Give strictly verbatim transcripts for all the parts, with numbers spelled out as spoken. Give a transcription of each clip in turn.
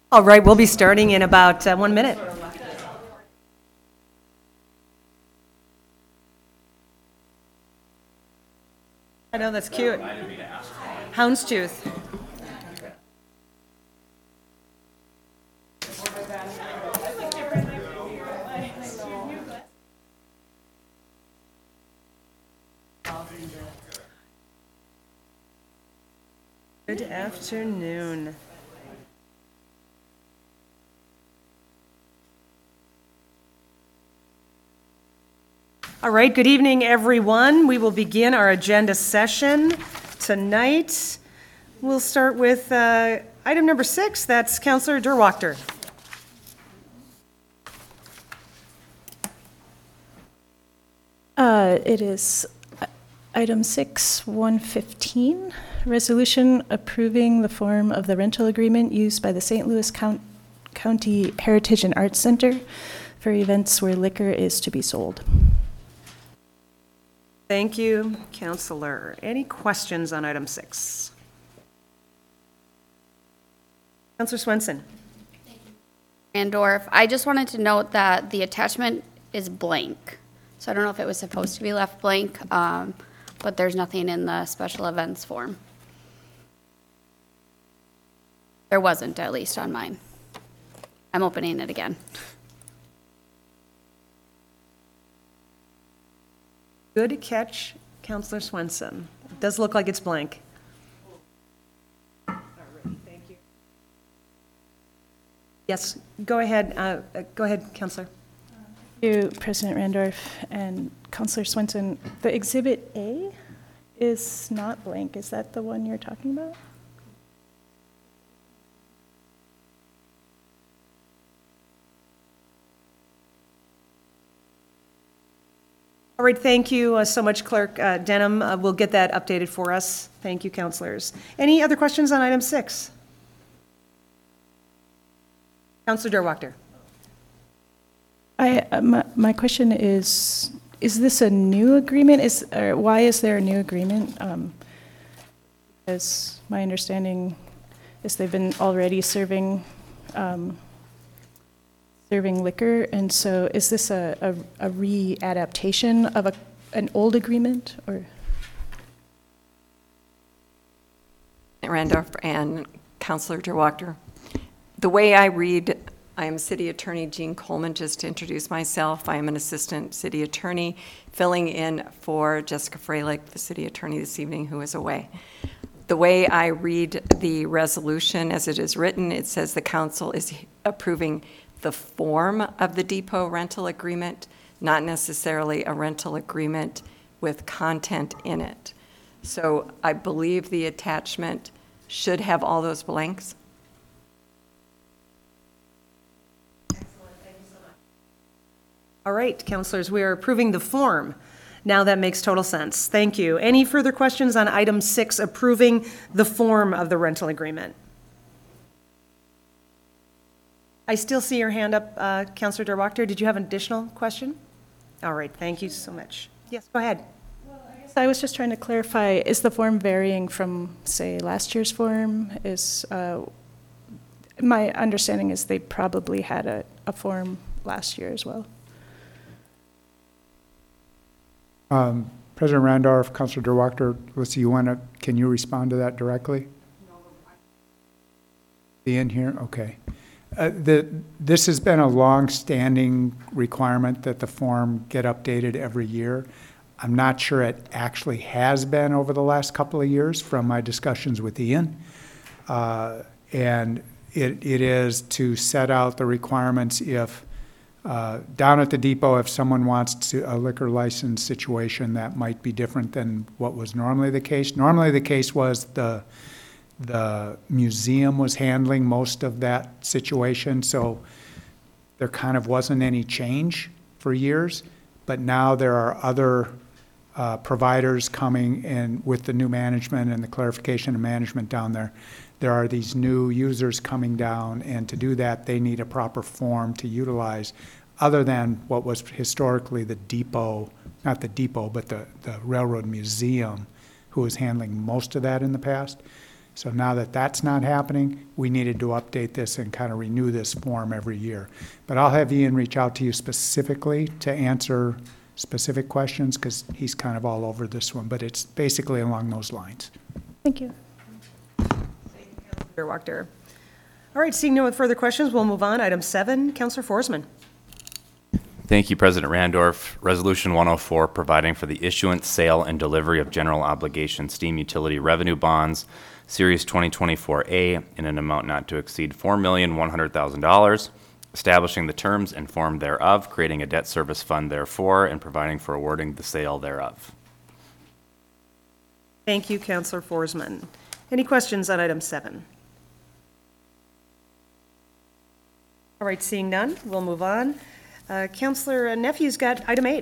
All right, we'll be starting in about uh, one minute. I know, that's cute. Houndstooth. Good afternoon. All right, good evening, everyone. We will begin our agenda session tonight. We'll start with uh, item number six. That's Councillor Derwachter. Uh, it is item six, one fifteen, resolution approving the form of the rental agreement used by the Saint Louis Count- County Heritage and Arts Center for events where liquor is to be sold. Thank you, Councillor. Any questions on item six? Councillor Swenson. Randorf, I just wanted to note that the attachment is blank. So I don't know if it was supposed to be left blank, um, but there's nothing in the special events form. There wasn't, at least on mine. I'm opening it again. Good catch, Councillor Swenson. It does look like it's blank. All right, thank you. Yes, go ahead. Uh, uh, go ahead, Councillor. Thank you, President Randorf and Councillor Swenson. The Exhibit A is not blank. Is that the one you're talking about? All right, thank you uh, so much, Clerk uh, Denham. Uh, we'll get that updated for us. Thank you, councillors. Any other questions on item six? Councillor Derwachter. I, uh, my, my question is, is this a new agreement? Is, or why is there a new agreement? Um, because my understanding is they've been already serving, um, serving liquor, and so is this a, a, a re-adaptation of a, an old agreement, or? Randolph and Councillor Derwachter. The way I read, I am City Attorney Jean Coleman. Just to introduce myself, I am an Assistant City Attorney filling in for Jessica Freilich, the City Attorney this evening, who is away. The way I read the resolution as it is written, it says the council is approving the form of the depot rental agreement, not necessarily a rental agreement with content in it. So I believe the attachment should have all those blanks. All right, councillors, we are approving the form. Now that makes total sense. Thank you. Any further questions on item six, approving the form of the rental agreement? I still see your hand up, uh, Councillor Derwachter. Did you have an additional question? All right, thank you so much. Yes, go ahead. Well, I guess I was just trying to clarify, is the form varying from, say, last year's form? Is, uh, my understanding is they probably had a, a form last year as well. Um, President Randolph, Councilor Derwachter, let's see, you want to, can you respond to that directly? The in here? Okay. Uh, the, this has been a long-standing requirement that the form get updated every year. I'm not sure it actually has been over the last couple of years from my discussions with Ian. Uh, and it, it is to set out the requirements if Uh, down at the depot, if someone wants to, a liquor license situation, that might be different than what was normally the case. Normally the case was the, the museum was handling most of that situation, so there kind of wasn't any change for years. But now there are other uh, providers coming in with the new management and the clarification of management down there. There are these new users coming down, and to do that, they need a proper form to utilize, other than what was historically the depot, not the depot, but the, the railroad museum, who was handling most of that in the past. So now that that's not happening, we needed to update this and kind of renew this form every year. But I'll have Ian reach out to you specifically to answer specific questions, because he's kind of all over this one, but it's basically along those lines. Thank you. Durwachter. All right, seeing no further questions, we'll move on. Item seven, Counselor Forsman. Thank you, President Randorf. Resolution one oh four, providing for the issuance, sale, and delivery of general obligation steam utility revenue bonds, Series twenty twenty-four A, in an amount not to exceed four million one hundred thousand dollars, establishing the terms and form thereof, creating a debt service fund therefore, and providing for awarding the sale thereof. Thank you, Counselor Forsman. Any questions on item seven? All right, seeing none, we'll move on. Uh, Counselor Nephew's got item eight.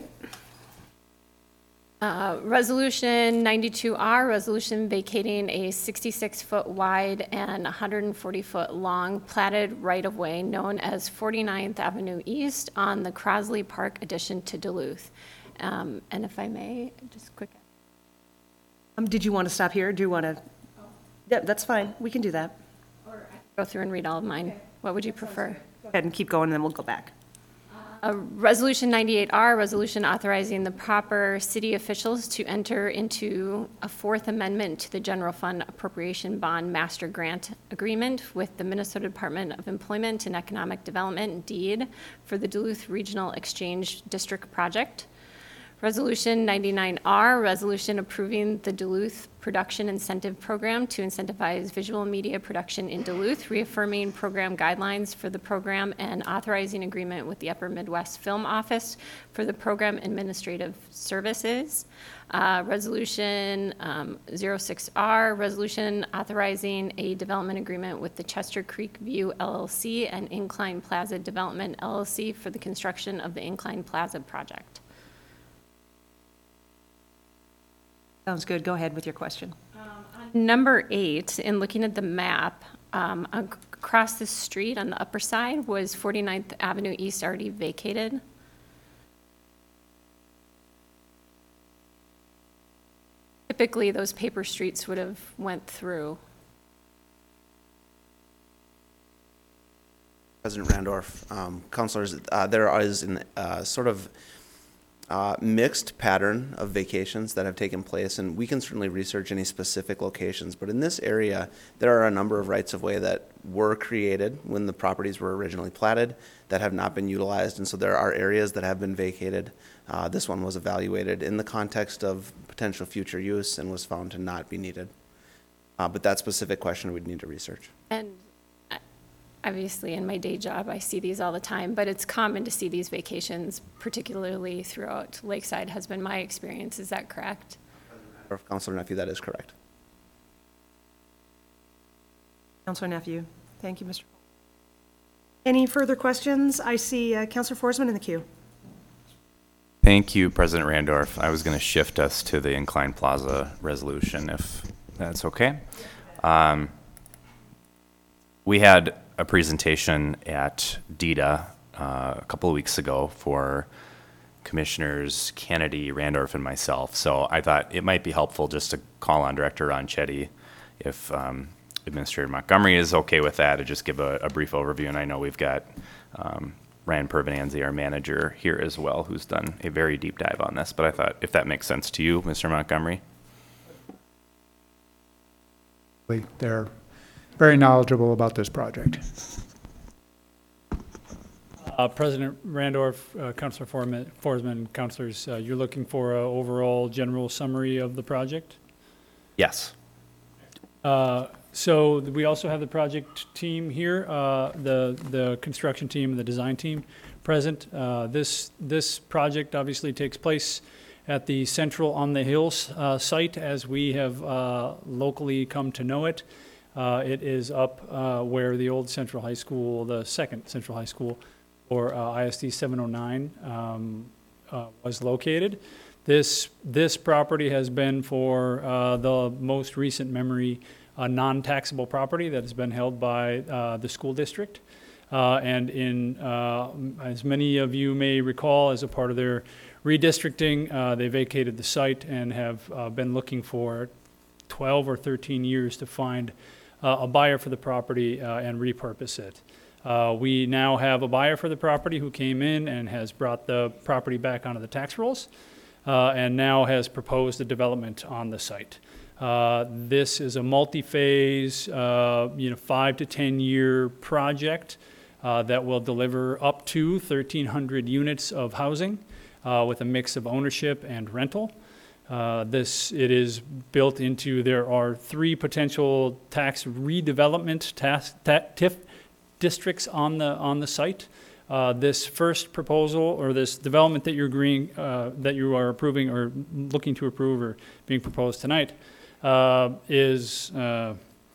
Uh, Resolution ninety-two R, resolution vacating a sixty-six foot wide and one hundred forty foot long platted right-of-way known as forty-ninth Avenue East on the Crosley Park addition to Duluth. Um, And if I may, just quick. Um, did you want to stop here? Do you want to? Yeah, that's fine. We can do that. Go through and read all of mine. What would you prefer? Go ahead and keep going, and then we'll go back. Uh, Resolution ninety-eight R, resolution authorizing the proper city officials to enter into a Fourth Amendment to the General Fund Appropriation Bond Master Grant Agreement with the Minnesota Department of Employment and Economic Development deed for the Duluth Regional Exchange District Project. Resolution ninety-nine R, resolution approving the Duluth Production Incentive Program to incentivize visual media production in Duluth, reaffirming program guidelines for the program and authorizing agreement with the Upper Midwest Film Office for the program administrative services. Uh, Resolution um, oh six R, resolution authorizing a development agreement with the Chester Creek View L L C and Incline Plaza Development L L C for the construction of the Incline Plaza project. Sounds good. Go ahead with your question. Number eight, in looking at the map, um, ac- across the street on the upper side was forty-ninth Avenue East already vacated. Typically, those paper streets would have went through. President Randorf, um, councilors, uh, there is an uh, sort of uh, mixed pattern of vacations that have taken place, and we can certainly research any specific locations. But in this area, there are a number of rights of way that were created when the properties were originally platted that have not been utilized, and so there are areas that have been vacated. Uh, this one was evaluated in the context of potential future use and was found to not be needed. Uh, but that specific question we'd need to research. And I- obviously, in my day job, I see these all the time, but it's common to see these vacations, particularly throughout Lakeside, has been my experience. Is that correct? Or if Councilor Nephew, that is correct. Councilor Nephew. Thank you, Mister Any further questions? I see uh, Councilor Forsman in the queue. Thank you, President Randorf. I was going to shift us to the Incline Plaza resolution, if that's okay. Um, we had a presentation at D E D A uh, a couple of weeks ago for Commissioners Kennedy, Randorf, and myself. So I thought it might be helpful just to call on Director Ronchetti if um, Administrator Montgomery is okay with that, to just give a, a brief overview. And I know we've got um, Ryan Pervenanzi, our manager, here as well, who's done a very deep dive on this. But I thought if that makes sense to you, Mister Montgomery. They're very knowledgeable about this project. Uh, President Randorf, uh, Councilor Forman- Forsman, Councilors, uh, you're looking for an overall general summary of the project? Yes. Uh, So we also have the project team here, uh, the, the construction team and the design team present. Uh, This, this project obviously takes place at the Central on the Hills uh, site as we have uh, locally come to know it. Uh, It is up uh, where the old Central High School, the second Central High School, or uh, I S D seven oh nine, um, uh, was located. This, this property has been, for uh, the most recent memory, a non-taxable property that has been held by uh, the school district. Uh, and in, uh, as many of you may recall, as a part of their redistricting, uh, they vacated the site and have uh, been looking for twelve or thirteen years to find uh, a buyer for the property uh, and repurpose it. Uh, we now have a buyer for the property who came in and has brought the property back onto the tax rolls, uh, and now has proposed a development on the site. Uh, this is a multi-phase, uh, you know, five to ten year project uh, that will deliver up to thirteen hundred units of housing uh, with a mix of ownership and rental. Uh, this, it is built into, there are three potential tax redevelopment task, ta T I F districts on the, on the site. Uh, this first proposal, or this development that you're agreeing, uh, that you are approving or looking to approve or being proposed tonight, uh, is, uh,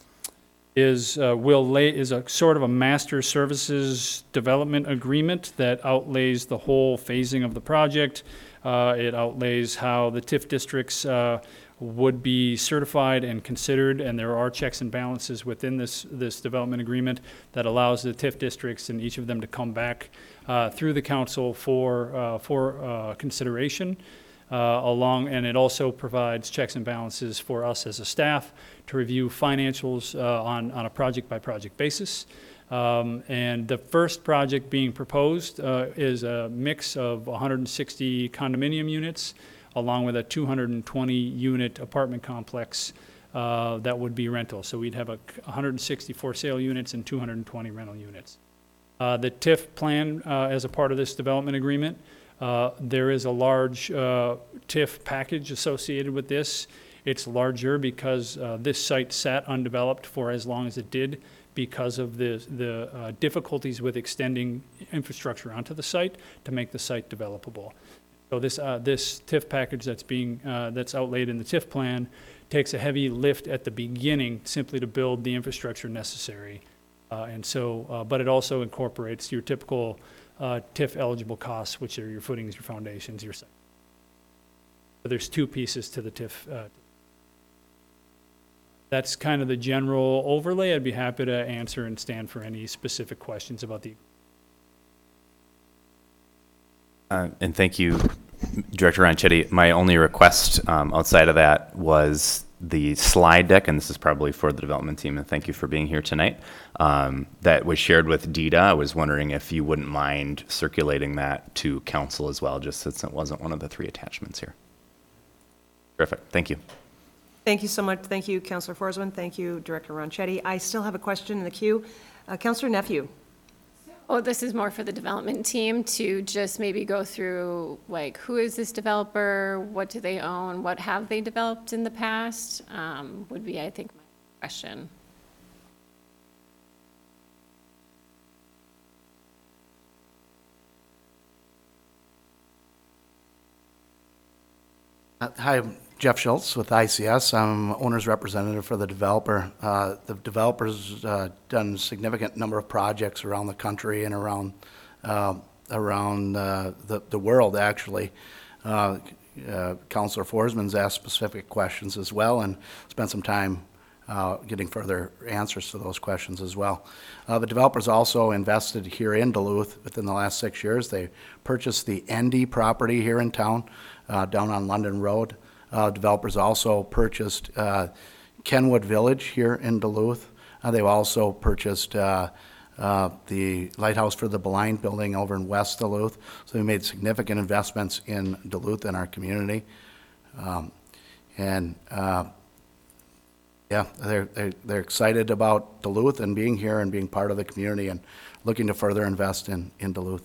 is, uh, will lay, is a sort of a master services development agreement that outlays the whole phasing of the project. Uh, it outlays how the T I F districts uh, would be certified and considered, and there are checks and balances within this, this development agreement that allows the T I F districts and each of them to come back uh, through the council for, uh, for uh, consideration uh, along, and it also provides checks and balances for us as a staff to review financials uh, on, on a project-by-project basis. Um, and the first project being proposed uh, is a mix of one hundred sixty condominium units along with a two hundred twenty unit apartment complex uh, that would be rental. So we'd have a one hundred sixty for sale units and two hundred twenty rental units. Uh, the T I F plan uh, as a part of this development agreement, uh, there is a large uh, T I F package associated with this. It's larger because uh, this site sat undeveloped for as long as it did because of the, the uh, difficulties with extending infrastructure onto the site to make the site developable. So this, uh, this T I F package that's being, uh, that's outlaid in the T I F plan takes a heavy lift at the beginning simply to build the infrastructure necessary. Uh, and so, uh, but it also incorporates your typical uh, T I F eligible costs, which are your footings, your foundations, your site. So there's two pieces to the T I F. Uh, That's kind of the general overlay. I'd be happy to answer and stand for any specific questions about the. Uh, and thank you, Director Ronchetti. My only request um, outside of that was the slide deck, and this is probably for the development team, and thank you for being here tonight, um, that was shared with D I D A. I was wondering if you wouldn't mind circulating that to council as well, just since it wasn't one of the three attachments here. Terrific. Thank you. Thank you so much. Thank you, Councilor Forsman. Thank you, Director Ronchetti. I still have a question in the queue. Uh, Councilor Nephew. Oh, this is more for the development team to just maybe go through, like, who is this developer? What do they own? What have they developed in the past? Um, would be, I think, my question. Uh, Hi, I'm Jeff Schultz with I C S. I'm owner's representative for the developer. Uh, The developer's uh, done a significant number of projects around the country and around, uh, around uh, the the world, actually. Uh, uh, Councilor Forsman's asked specific questions as well and spent some time uh, getting further answers to those questions as well. Uh, The developer's also invested here in Duluth within the last six years. They purchased the Endy property here in town, uh, down on London Road. Uh, developers also purchased uh, Kenwood Village here in Duluth. Uh, they've also purchased uh, uh, the Lighthouse for the Blind building over in West Duluth. So they made significant investments in Duluth and our community. Um, and uh, yeah, they're, they're, they're excited about Duluth and being here and being part of the community and looking to further invest in, in Duluth.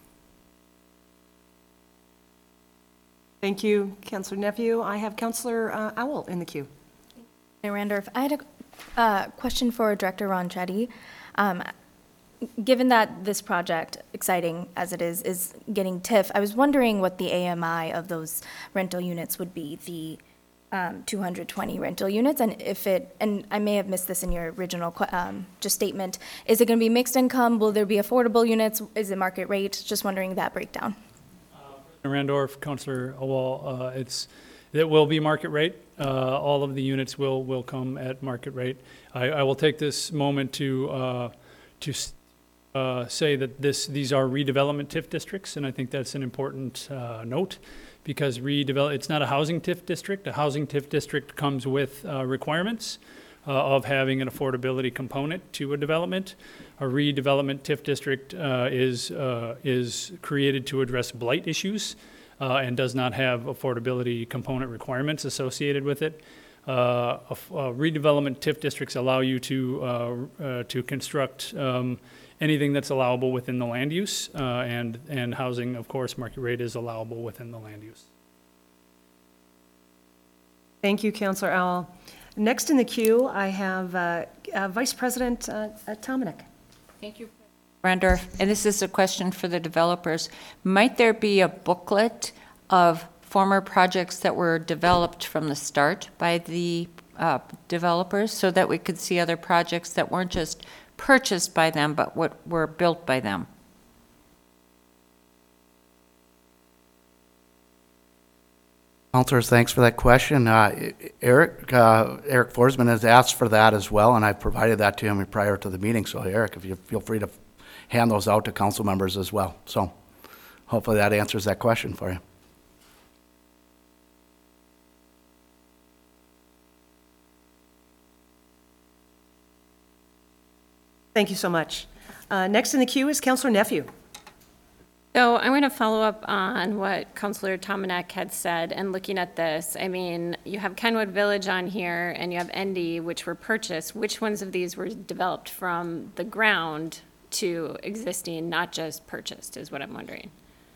Thank you, Councilor Nephew. I have Councilor uh, Owl in the queue. Mayor Randorf, I had a uh, question for Director Ronchetti. Um, given that this project, exciting as it is, is getting T I F, I was wondering what the A M I of those rental units would be, the um, two hundred twenty rental units, and if it, and I may have missed this in your original que- um, just statement, is it going to be mixed income? Will there be affordable units? Is it market rate? Just wondering that breakdown. Randorf, Councilor Awal, uh, it's, it will be market rate. Uh, all of the units will, will come at market rate. I, I will take this moment to, uh, to, uh, say that this, these are redevelopment TIF districts, and I think that's an important uh, note, because redevelop, it's not a housing TIF district. A housing TIF district comes with uh, requirements uh, of having an affordability component to a development. A redevelopment TIF district uh, is, uh, is created to address blight issues uh, and does not have affordability component requirements associated with it. Uh, a, a redevelopment TIF districts allow you to, uh, uh, to construct um, anything that's allowable within the land use, uh, and, and housing, of course, market rate is allowable within the land use. Thank you, Councilor Owl. Next in the queue, I have uh, uh, Vice President uh, uh, Tominek. Thank you. Randorf, and this is a question for the developers. Might there be a booklet of former projects that were developed from the start by the uh, developers, so that we could see other projects that weren't just purchased by them, but what were built by them? Councilors, thanks for that question. Uh, Eric, uh, Eric Forsman has asked for that as well, and I've provided that to him prior to the meeting. So Eric, if you feel free to hand those out to council members as well. So hopefully that answers that question for you. Thank you so much. Uh, Next in the queue is Councilor Nephew. So I'm going to follow up on what Councilor Tominek had said, and looking at this, I mean, you have Kenwood Village on here, and you have Endy, which were purchased. Which ones of these were developed from the ground to existing, not just purchased, is what I'm wondering?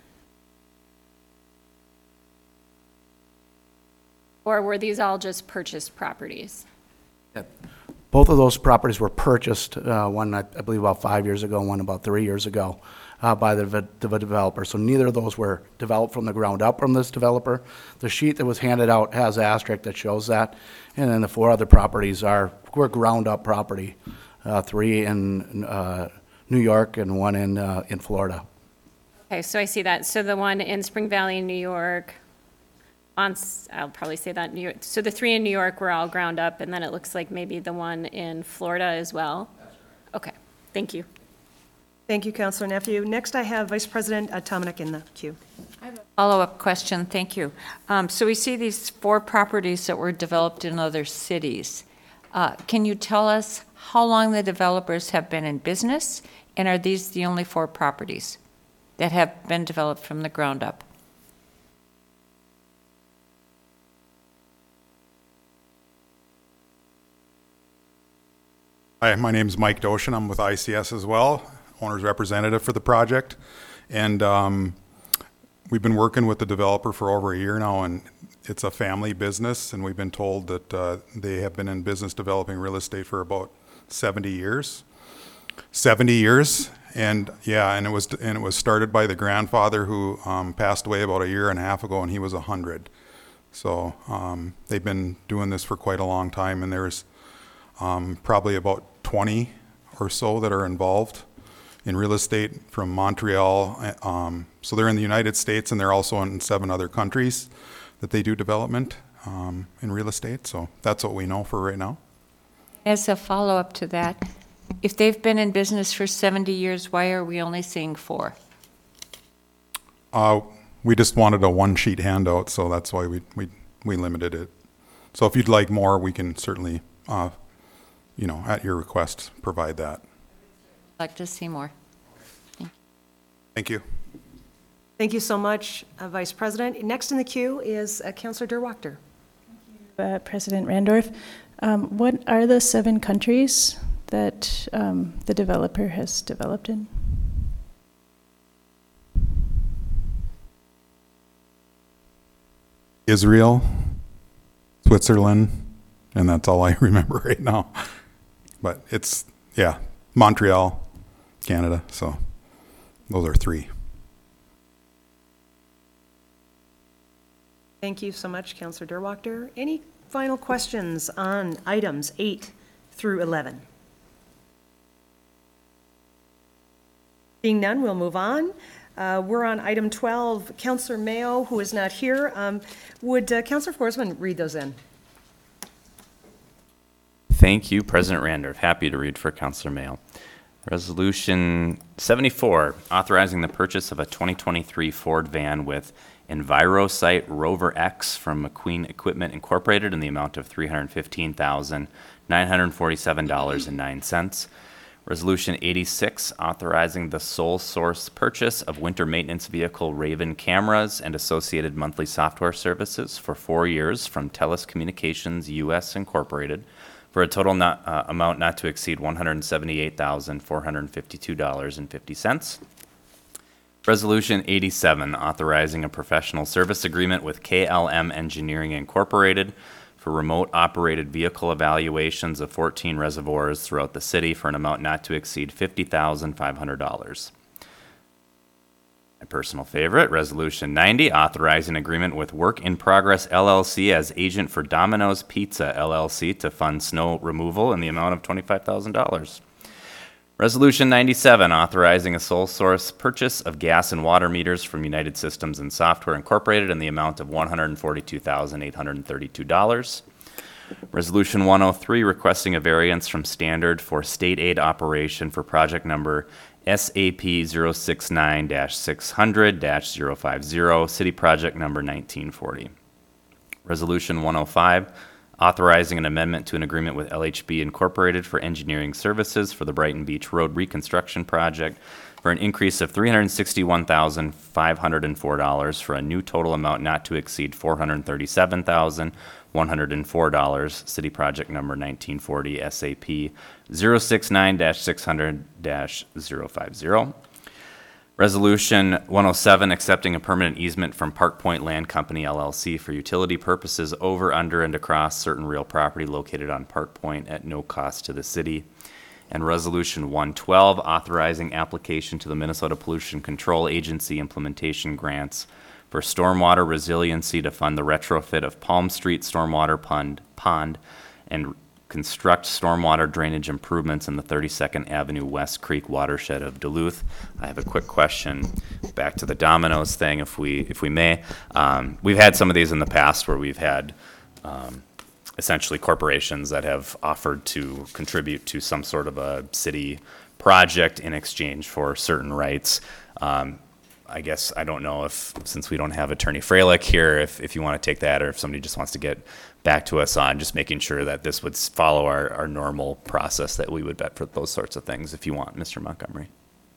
Or were these all just purchased properties? Both of those properties were purchased, uh, one I I believe about five years ago, and one about three years ago, uh, by the, the developer. So neither of those were developed from the ground up from this developer. The sheet that was handed out has an asterisk that shows that, and then the four other properties are were ground up property, uh, three in uh, New York and one in uh, in Florida. Okay, so I see that. So the one in Spring Valley, New York, on, I'll probably say that, New York. So the three in New York were all ground up, and then it looks like maybe the one in Florida as well? Okay, thank you. Thank you, Councilor Nephew. Next, I have Vice President uh, Tominek in the queue. Follow-up question, thank you. Um, so we see these four properties that were developed in other cities. Uh, can you tell us how long the developers have been in business, and are these the only four properties that have been developed from the ground up? Hi, my name is Mike Doshin. I'm with I C S as well, owner's representative for the project. And um, we've been working with the developer for over a year now, and it's a family business, and we've been told that uh, they have been in business developing real estate for about seventy years. seventy years, and yeah, and it was and it was started by the grandfather who um, passed away about a year and a half ago, and he was a hundred. So um, they've been doing this for quite a long time, and there's Um, probably about twenty or so that are involved in real estate from Montreal. Um, so they're in the United States, and they're also in seven other countries that they do development um, in real estate. So that's what we know for right now. As a follow-up to that, if they've been in business for seventy years, why are we only seeing four? Uh, we just wanted a one-sheet handout, so that's why we, we, we limited it. So if you'd like more, we can certainly uh, you know, at your request, provide that. I'd like to see more. Thank you. Thank you. Thank you so much, uh, Vice President. Next in the queue is uh, Councilor Derwachter. Uh, President Randorf, um, what are the seven countries that um, the developer has developed in? Israel, Switzerland, and that's all I remember right now. But it's, yeah, Montreal, Canada, so those are three. Thank you so much, Councilor Derwachter. Any final questions on items eight through eleven? Being none, we'll move on. Uh, We're on item twelve. Councilor Mayo, who is not here, um, would uh, Councilor Forsman read those in? Thank you, President Randorf. Happy to read for Councilor Mayo. Resolution seventy-four, authorizing the purchase of a twenty twenty-three Ford van with EnviroSite Rover X from McQueen Equipment Incorporated in the amount of three hundred fifteen thousand nine hundred forty-seven dollars and nine cents. Resolution eighty-six, authorizing the sole source purchase of winter maintenance vehicle Raven cameras and associated monthly software services for four years from TELUS Communications U S Incorporated for a total not, uh, amount not to exceed one hundred seventy-eight thousand four hundred fifty-two dollars and fifty cents. Resolution eighty-seven, authorizing a professional service agreement with K L M Engineering Incorporated for remote operated vehicle evaluations of fourteen reservoirs throughout the city for an amount not to exceed fifty thousand five hundred dollars. My personal favorite, Resolution ninety, authorizing agreement with Work in Progress L L C as agent for Domino's Pizza L L C to fund snow removal in the amount of twenty-five thousand dollars. Resolution ninety-seven, authorizing a sole source purchase of gas and water meters from United Systems and Software Incorporated in the amount of one hundred forty-two thousand eight hundred thirty-two dollars. Resolution one oh three, requesting a variance from standard for state aid operation for project number S A P zero six nine dash six hundred dash zero five zero, city project number nineteen forty. Resolution one oh five, authorizing an amendment to an agreement with L H B Incorporated for engineering services for the Brighton Beach Road reconstruction project for an increase of three hundred sixty-one thousand five hundred four dollars for a new total amount not to exceed four hundred thirty-seven thousand one hundred four dollars, city project number nineteen forty, S A P zero six nine dash six hundred dash zero five zero. Resolution one oh seven, accepting a permanent easement from Park Point Land Company L L C for utility purposes over, under, and across certain real property located on Park Point at no cost to the city. And Resolution one twelve, authorizing application to the Minnesota Pollution Control Agency implementation grants for stormwater resiliency to fund the retrofit of Palm Street Stormwater Pond, pond and construct stormwater drainage improvements in the thirty-second Avenue West Creek watershed of Duluth. I have a quick question back to the Domino's thing, if we if we may. Um, we've had some of these in the past where we've had um, essentially corporations that have offered to contribute to some sort of a city project in exchange for certain rights. Um, I guess I don't know if, since we don't have Attorney Freilich here, if, if you want to take that, or if somebody just wants to get back to us on just making sure that this would follow our, our normal process that we would vet for those sorts of things, if you want, Mister Montgomery.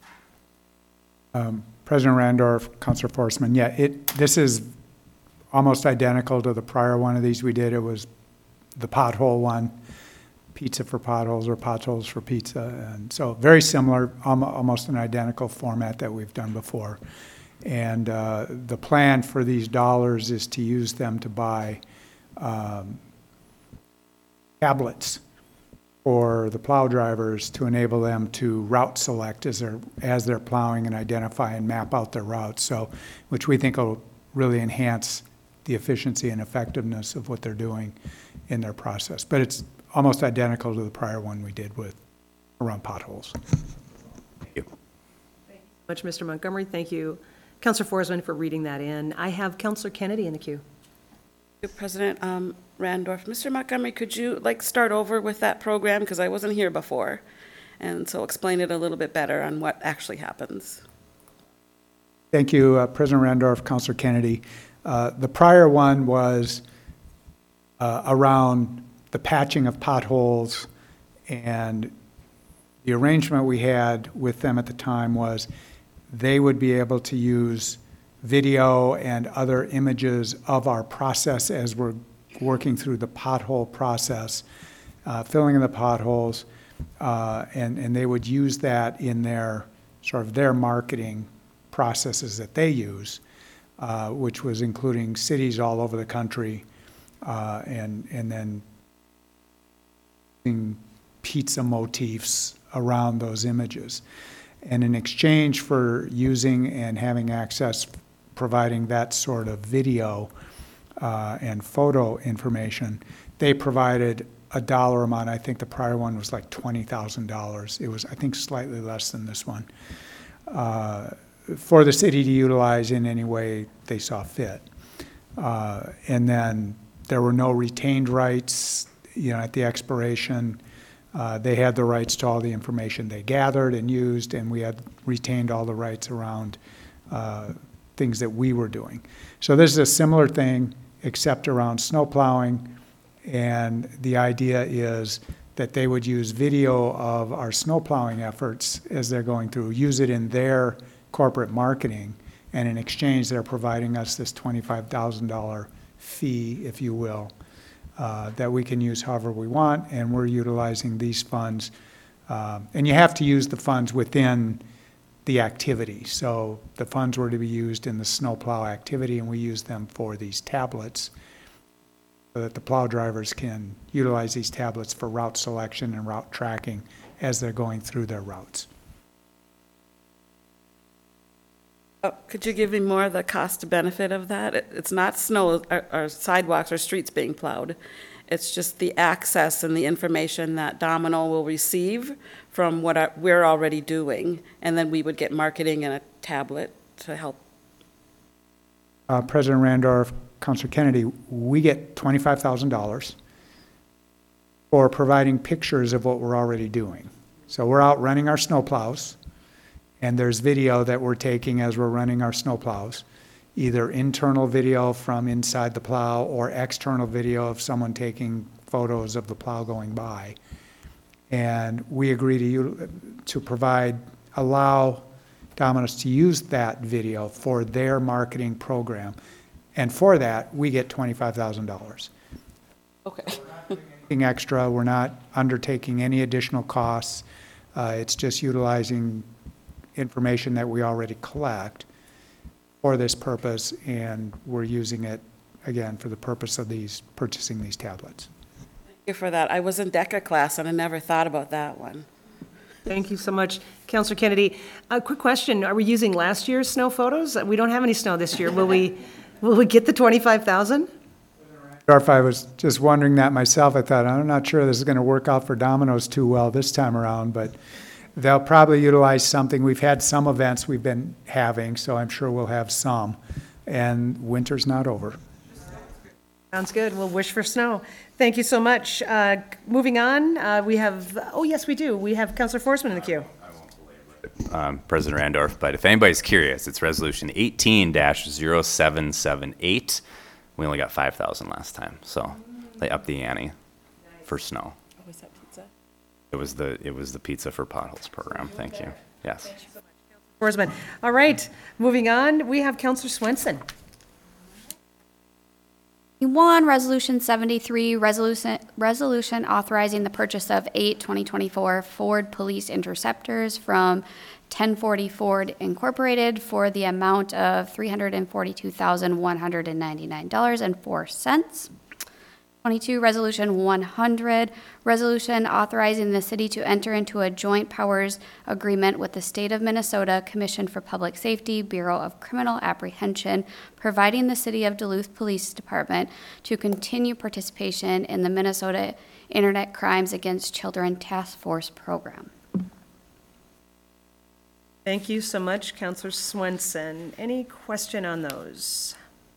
Um, President Randorf, Councilor Forsman, yeah, it, this is almost identical to the prior one of these we did. It was the pothole one, pizza for potholes or potholes for pizza. And so very similar, um, almost an identical format that we've done before. And uh, the plan for these dollars is to use them to buy um, tablets for the plow drivers to enable them to route select as they're, as they're plowing and identify and map out their routes. So, which we think will really enhance the efficiency and effectiveness of what they're doing in their process. But it's almost identical to the prior one we did with around potholes. Thank you. Thank you so much, Mister Montgomery. Thank you, Councilor Forsman, for reading that in. I have Councilor Kennedy in the queue. Thank you, President um, Randorf. Mister Montgomery, could you like start over with that program, because I wasn't here before, and so explain it a little bit better on what actually happens. Thank you, uh, President Randorf, Councilor Kennedy. Uh, the prior one was uh, around the patching of potholes, and the arrangement we had with them at the time was they would be able to use video and other images of our process as we're working through the pothole process, uh, filling in the potholes, uh, and, and they would use that in their sort of their marketing processes that they use, uh, which was including cities all over the country, uh, and, and then pizza motifs around those images. And in exchange for using and having access, providing that sort of video uh, and photo information, they provided a dollar amount. I think the prior one was like twenty thousand dollars. It was, I think, slightly less than this one, uh, for the city to utilize in any way they saw fit. Uh, and then there were no retained rights, you know, at the expiration. Uh, They had the rights to all the information they gathered and used, and we had retained all the rights around uh, things that we were doing. So this is a similar thing, except around snow plowing, and the idea is that they would use video of our snow plowing efforts as they're going through, use it in their corporate marketing, and in exchange, they're providing us this twenty-five thousand dollars fee, if you will, uh, that we can use however we want, and we're utilizing these funds. Uh, and you have to use the funds within the activity. So the funds were to be used in the snowplow activity, and we use them for these tablets so that the plow drivers can utilize these tablets for route selection and route tracking as they're going through their routes. Oh, could you give me more of the cost benefit of that? It- It's not snow or, or sidewalks or streets being plowed. It's just the access and the information that Domino will receive from what our- we're already doing, and then we would get marketing and a tablet to help. Uh, President Randorf, Councilor Kennedy, we get twenty-five thousand dollars for providing pictures of what we're already doing. So we're out running our snowplows, and there's video that we're taking as we're running our snowplows, either internal video from inside the plow or external video of someone taking photos of the plow going by. And we agree to you, to provide, allow Domino's to use that video for their marketing program. And for that, we get twenty-five thousand dollars. Okay. Anything extra, we're not undertaking any additional costs. Uh, it's just utilizing information that we already collect for this purpose, and we're using it, again, for the purpose of these, purchasing these tablets. Thank you for that. I was in DECA class and I never thought about that one. Thank you so much, Councilor Kennedy. A quick question, are we using last year's snow photos? We don't have any snow this year. Will we, will we get the twenty-five thousand? If I was just wondering that myself, I thought, I'm not sure this is going to work out for Domino's too well this time around, but they'll probably utilize something. We've had some events we've been having, so I'm sure we'll have some. And winter's not over. Sounds good. We'll wish for snow. Thank you so much. Uh, Moving on, uh, we have, oh, yes, we do. We have Councilor Forsman in the queue. Um, President Randorf, but if anybody's curious, it's Resolution eighteen dash zero seven seven eight. We only got five thousand last time, so they upped the ante for snow. Oh, is that pizza? It was the, it was the Pizza for Potholes program. Thank you. Yes. Forsman. All right, moving on, we have Councilor Swenson. One, Resolution seventy-three, resolution, resolution authorizing the purchase of eight twenty twenty-four Ford Police Interceptors from ten forty Ford Incorporated for the amount of three hundred forty-two thousand one hundred ninety-nine dollars and four cents. twenty-two, Resolution one hundred, resolution authorizing the city to enter into a joint powers agreement with the State of Minnesota Commission for Public Safety, Bureau of Criminal Apprehension, providing the City of Duluth Police Department to continue participation in the Minnesota Internet Crimes Against Children Task Force Program. Thank you so much, Councilor Swenson. Any question on those?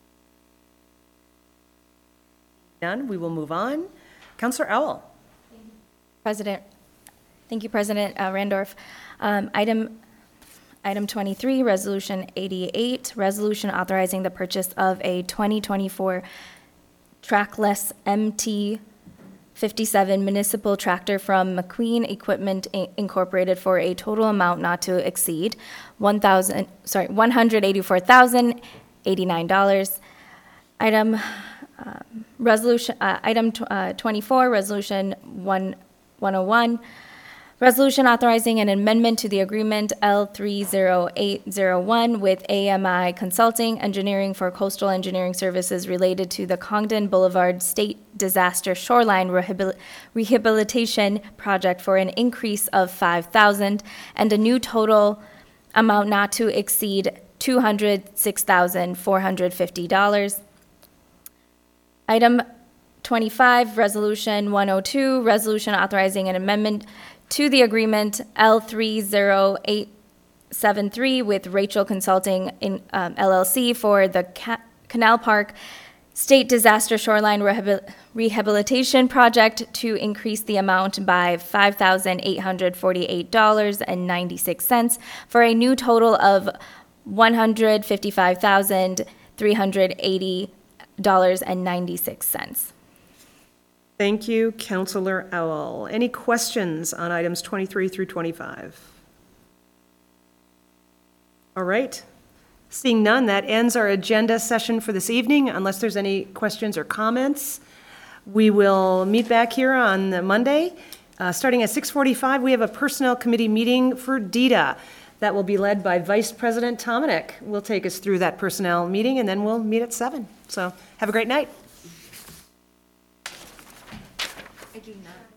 None, we will move on. Councilor Owell. President, thank you, President uh, Randorf. Um, Item, item twenty-three, Resolution eighty-eight, resolution authorizing the purchase of a twenty twenty-four trackless M T fifty-seven municipal tractor from McQueen Equipment I- Incorporated for a total amount not to exceed one thousand, sorry, one hundred eighty-four thousand eighty-nine dollars. Item Um, Resolution, uh, item tw- uh, twenty-four, Resolution one oh one, resolution authorizing an amendment to the agreement L three zero eight zero one with A M I Consulting Engineering for coastal engineering services related to the Congdon Boulevard State Disaster Shoreline Rehabil- Rehabilitation Project for an increase of five thousand dollars and a new total amount not to exceed two hundred six thousand four hundred fifty dollars. Item twenty-five, Resolution one oh two, resolution authorizing an amendment to the agreement L three zero eight seven three with Rachel Consulting in, um, L L C for the Ca- Canal Park State Disaster Shoreline Rehabil- Rehabilitation Project to increase the amount by five thousand eight hundred forty-eight dollars and ninety-six cents for a new total of one hundred fifty-five thousand three hundred eighty dollars and ninety-six cents. Thank you, Counselor Owell. Any questions on items twenty-three through twenty-five? All right. Seeing none, that ends our agenda session for this evening, unless there's any questions or comments. We will meet back here on the Monday. Uh, starting at six forty-five, we have a Personnel Committee meeting for D D A. That will be led by Vice President Tomanek. Will take us through that personnel meeting, and then we'll meet at seven. So have a great night. I do not.